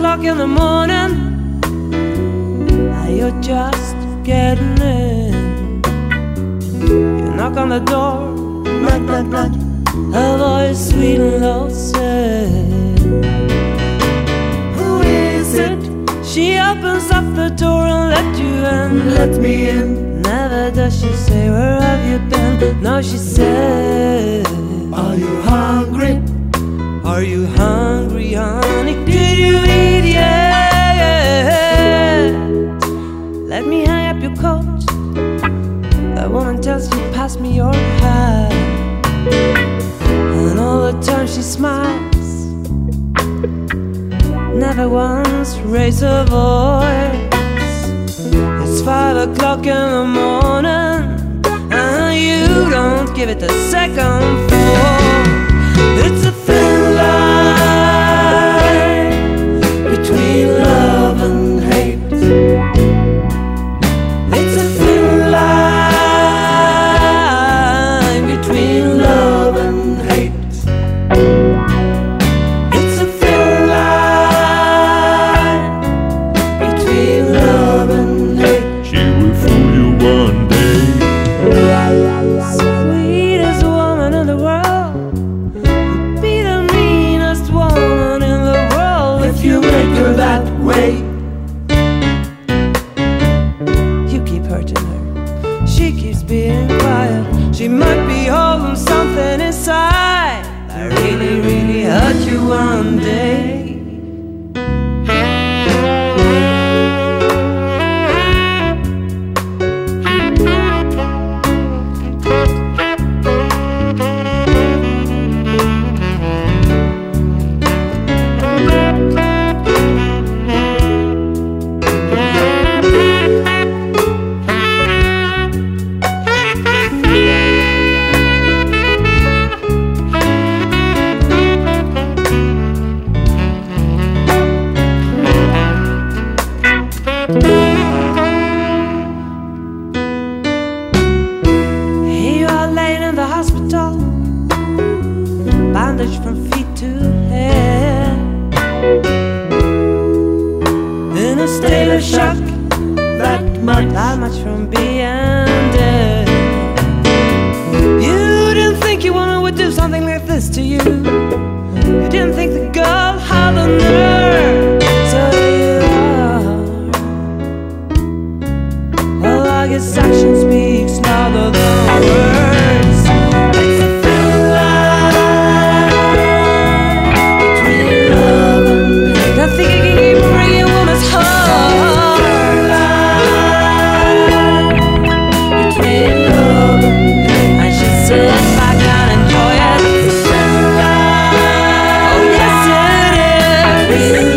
o'clock in the morning. Now you're just getting in. You knock on the door, knock, knock, knock. Her voice sweet and low said, who is it? She opens up the door and let you in. Let me in. Never does she say, where have you been? No, she said, are you hungry? Are you hungry, honey? Did you eat yet? Let me hang up your coat. That woman tells you, pass me your hat. And all the time she smiles, never once raise her voice. It's 5 o'clock in the morning, and you don't give it a second thought. It's a thin line between love and hate. It's a thin line between love and hate. It's a thin line between love and hate. She will fool you one day. Sweetest woman in the world would be the meanest woman in the world If you make her that way, you keep hurting her. She keeps being quiet. She might be holding something inside that really, really hurt you one day. Here you are laying in the hospital, bandaged from feet to head, in a state of shock, that much from being dead. You didn't think your woman would do something like this to you. You didn't think the girl had the nerve. So here you are. Well, I guess action speaks louder than words. It's a thin line between love and hate. I think you can keep breaking a woman's heart. Between love and hate. And she sit back and enjoy it. It's a thin line. Oh yes it is.